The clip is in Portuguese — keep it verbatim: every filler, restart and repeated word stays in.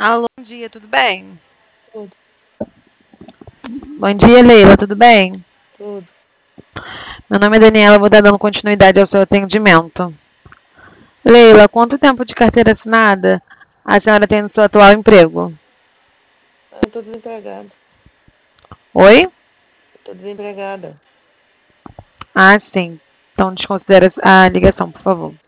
Alô, bom dia, tudo bem? Tudo, Bom dia, Leila, tudo bem? tudo. Meu nome é Daniela, vou dar dando continuidade ao seu atendimento. Leila, quanto tempo de carteira assinada a senhora tem no seu atual emprego? Eu tô desempregada. Oi? Eu tô desempregada. Ah, sim. Então desconsidera a ligação, por favor.